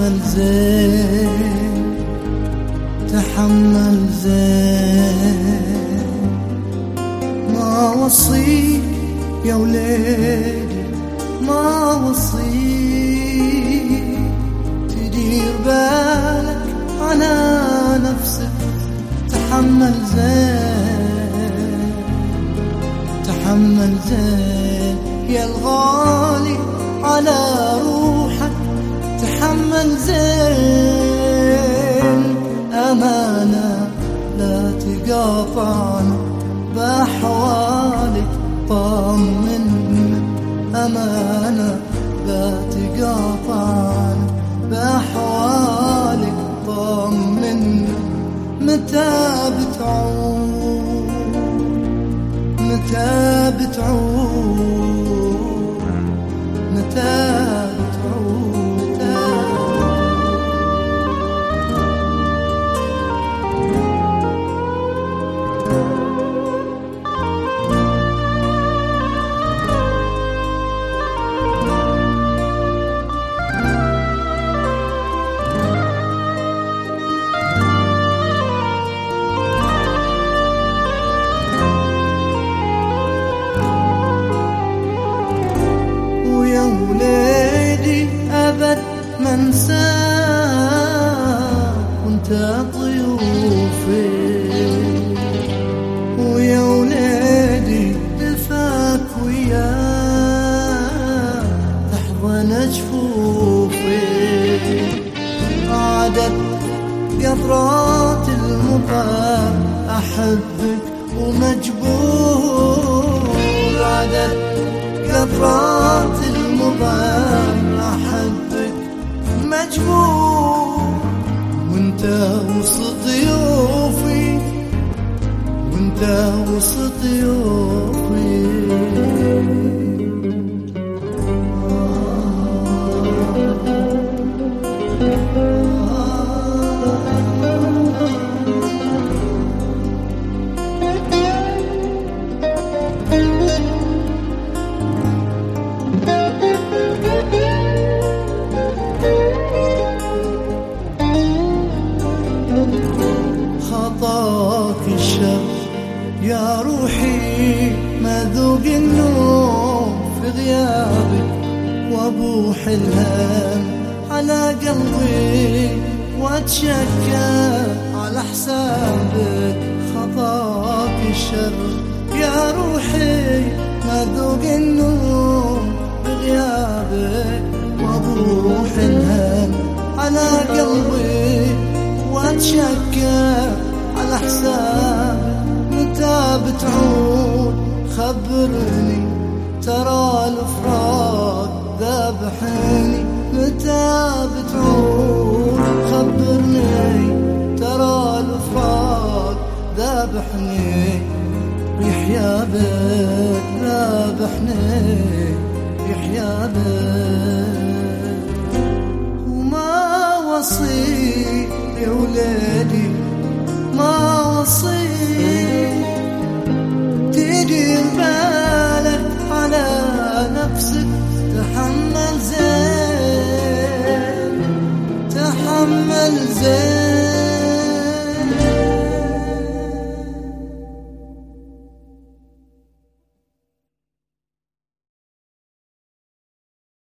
تحمل زين، تحمل زين. ما وصيك يا وليدي، ما وصيك تدير بالك على نفسك. تحمل زين، تحمل زين يا الغالي على روحك. تحمل زين، أمانة لا تقاطعنا بأحوالك. طمنا أمانة لا تقاطعنا بأحوالك. طمنا متى بتعود، متى بتعود، متى بتعود. ويا وليدي أبد ما انساك وانت ضيوفي. ويا وليدي دفاك وياك تحضن جفوفي. عادت قطرات المطر أحبك ومجبور. عادت قطرات المطر أحبك مجبور. وانت وسط ضيوفي، وانت وسط ضيوفي. خطاك الشر يا روحي، ما ذوق النوم في غيابك. وابوح الهم على قلبي واتشكى على حسابك. خطاك الشر يا روحي، ما ذوق النوم بغيابك. وابوح الهم على قلبي واتشكى على حسابك. متى بتعود خبرني، ترى الفراق ذابحني. متى بتعود خبرني، ترى الفراق ذابحني. بحيابك ذابحني، بحيابك. وما وصيك